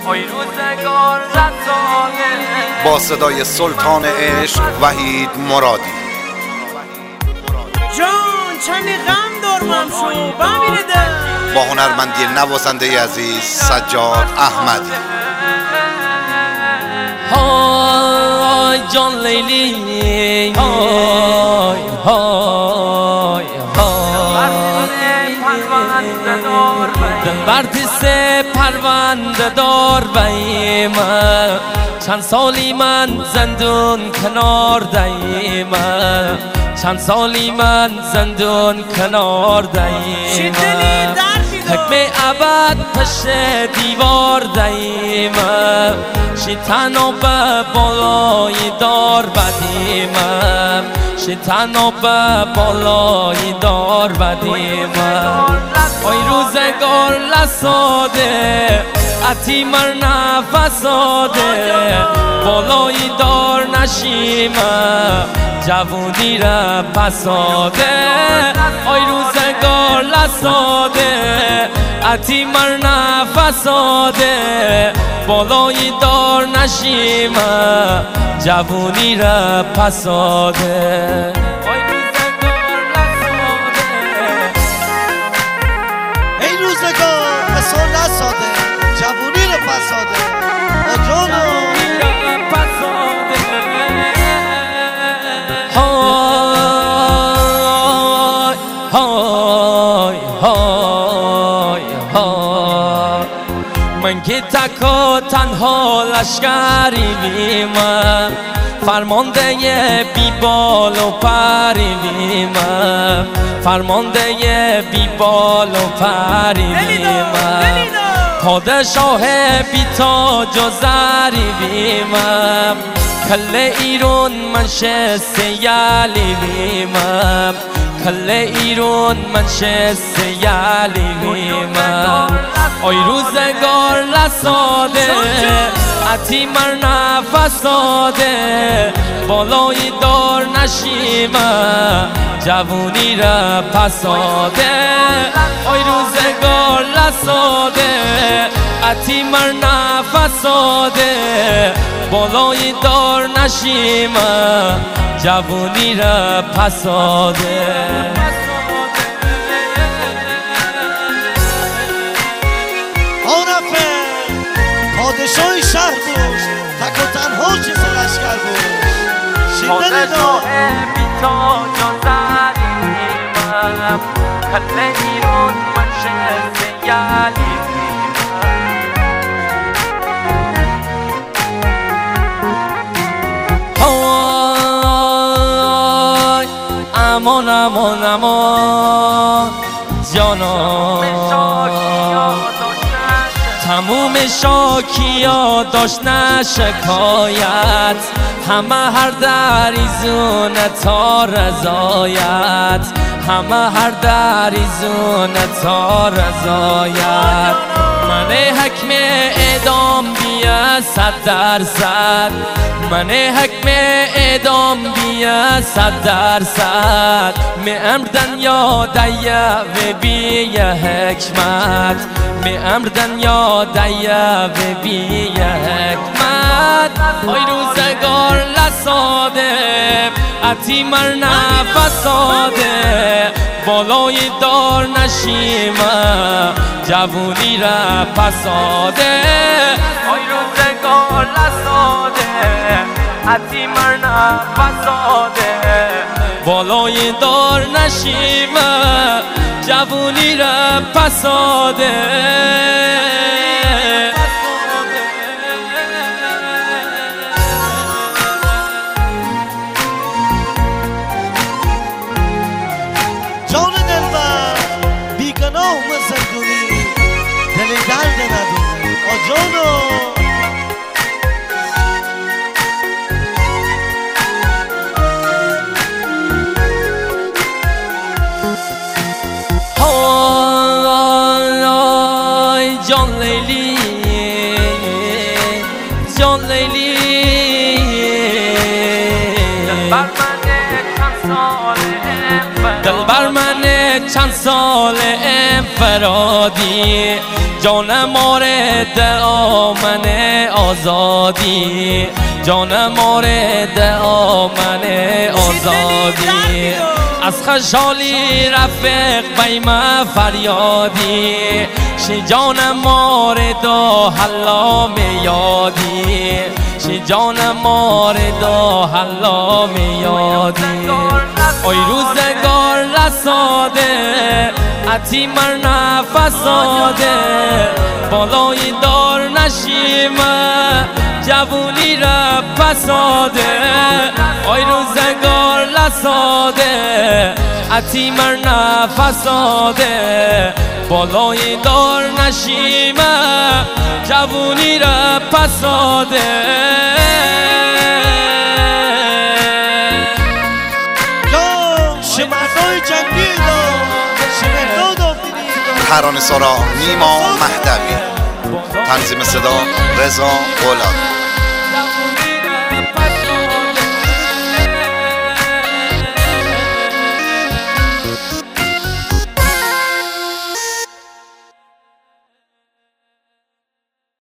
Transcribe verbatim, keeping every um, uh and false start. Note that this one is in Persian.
با صدای سلطان عشق وحید مرادی. جان چندی غم دارمم شو بمیره ده با هنرمندی نوازنده عزیز سجاد احمدی. های جان لیلی های های دل بر دست پرونده دار بیم، چند سالی من زندون کنار دیم، چند سالی من زندون کنار دیم، حکم ابد پشت دیوار دیم، شیطانو به بالای دار بدیم، شیطانو به بالای دار بدیم. آی روزگار لساده اتی مر نفساده، بالای دار نشیم جوونی را پساده. آی روزگار لساده اتی مر نفساده، بالای دار نشیم جوونی را پساده. جوونی رو پساده آجانو های های های من که تک و تنها لشکری بیم، فرمانده بی بال و پری بیم، فرمانده بی بال و پری بیم، پادشاه بی تاج و زری بیم، کل ایران منشست یالی بیم، کل ایران منشست یالی بیم. آی روزگار لساده اتی مر نفساده، بالای دار نشیم جوونی را پساده. آی روزگار لساده اتی مر نفساده، بالای دار نشیم جوونی را پساده. عارفه پادشاهی شهر بود، تک و تنها چیز لشکر بود، شیطنی دار بی تاج و زریم، کل ایران منشست یالی بیم. های امان امان امان جانا، تموم شاکیا داشت نه شکایت، همه هر دریزون تا رضایت، همه هر دریزون تا رضایت. من حکم اعدام بیا صد درصد، من حکم اعدام بیا صد درصد، می امر دنیا دیا و بی حکمت، می امر دنیا دیا و بی حکمت. آی روزگار لساده اتی مر نفساده، بالای دار نشیم جوونی را پساده. آی روزگار لساده اتی مر نفساده، بالای دار نشیم جوونی را پساده. جان دلبر بیگناه و زندونی، دل درد ندونه آجانو. های جان لیلی جان لیلی، دل بر من چند سال انفرادی، جان مورد آمن آزادی جان مورد آمن آزادی از خشالی رفیق بیم فریادی شی جان مورد حلام یادی شی جان مورد حلام یادی اوی روزگار رساده عتی مر نفساده بالای دار نشیم جوونی را پساده اوی روزگار رساده عتی مر نفساده بالای دار نشیم جوونی را پساده ترانه سرا نیما مهدوی، تنظیم صدا رضا غلام.